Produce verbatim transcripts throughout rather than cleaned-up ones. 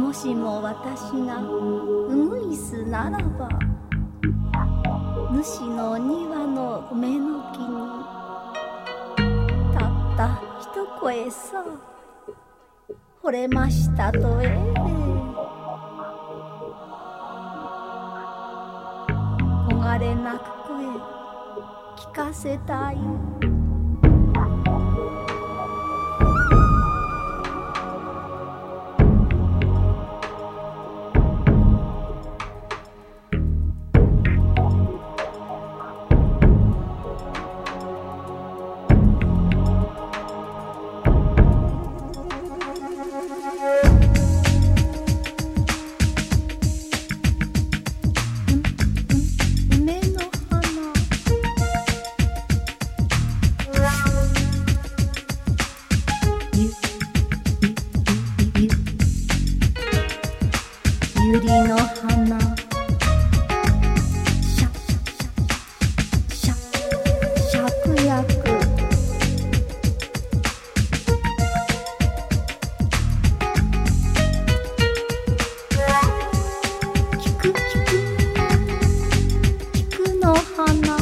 もしも私がウグイスならば、主の庭の梅の木にたった一声さ、惚れましたとええ。焦がれなく声聞かせたい。百合の花、シャシャシャ芍薬、菊菊菊の花、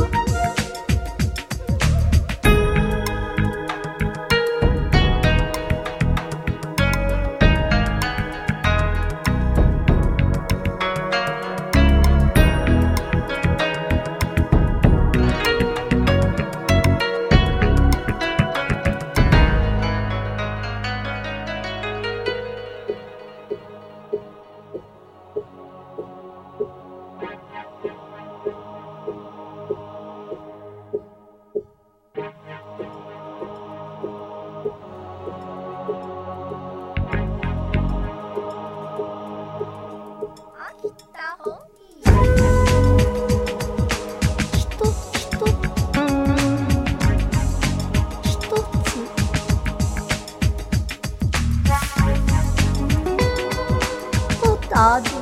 ある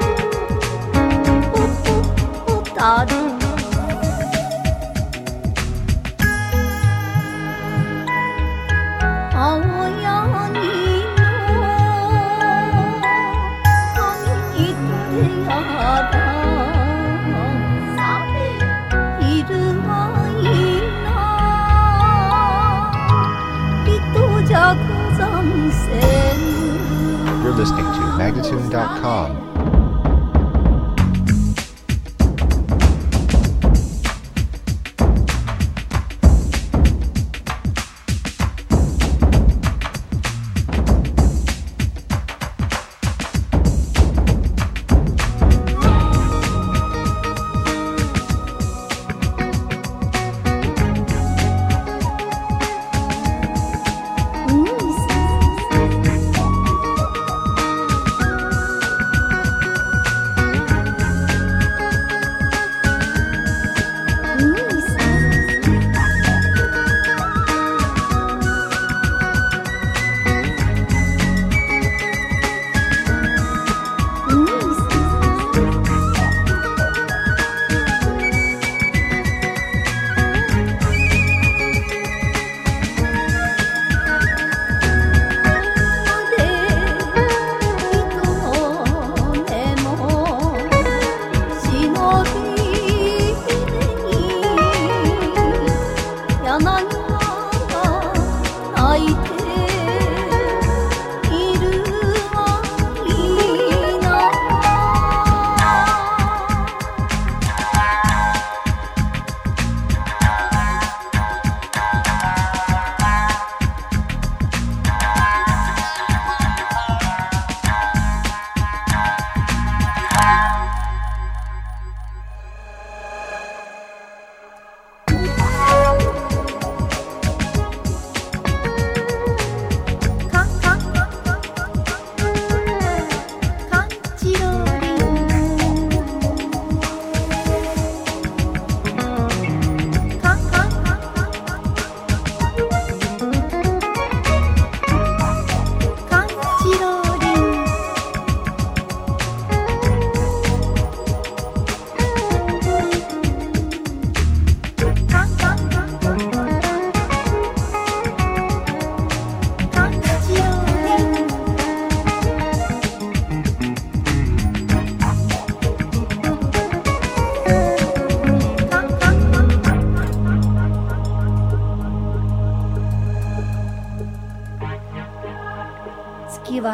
おおたる青柳の髪に取れやだいるはいいな人じゃござんせん。 You're listening to Magnatune dot com.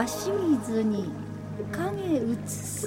足水に影映す。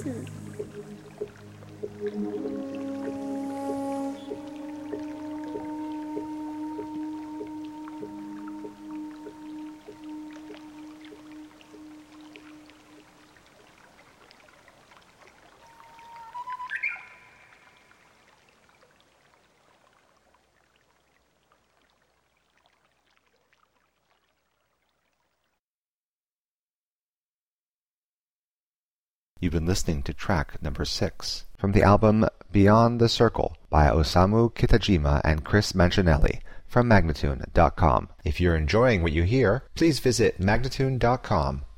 You've been listening to track number six from the album Beyond the Circle by Osamu Kitajima and Chris Mancinelli from Magnatune dot com. If you're enjoying what you hear, please visit Magnatune dot com